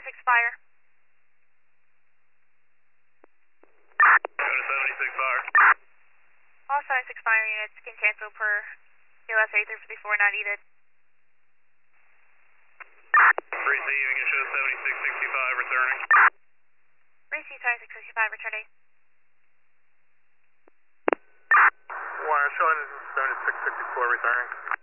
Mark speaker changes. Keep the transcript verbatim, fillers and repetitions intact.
Speaker 1: seventy-six fire.
Speaker 2: Go to seventy-six fire.
Speaker 1: All seventy-six fire units can cancel per K L S eighty-three fifty-four, not needed.
Speaker 2: Receive, you can show seventy-six sixty-five returning.
Speaker 1: Receive seventy-six sixty-five returning.
Speaker 2: One, showing seventy-six sixty-four returning.